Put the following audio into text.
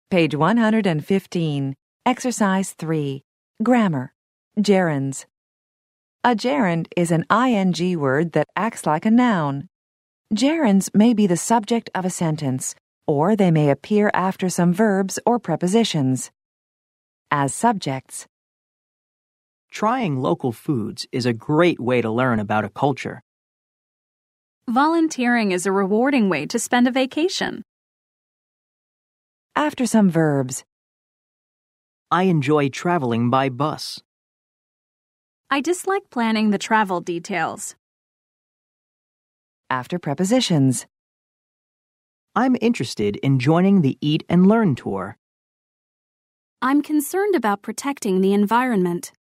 Page 115. Exercise 3. Grammar. Gerunds. A gerund is an ing word that acts like a noun. Gerunds may be the subject of a sentence, or they may appear after some verbs or prepositions. As subjects, Trying local foods is a great way to learn about a culture. Volunteering is a rewarding way to spend a vacation. after some verbs, I enjoy traveling by bus. I dislike planning the travel details. after prepositions, I'm interested in joining the Eat and Learn tour. I'm concerned about protecting the environment.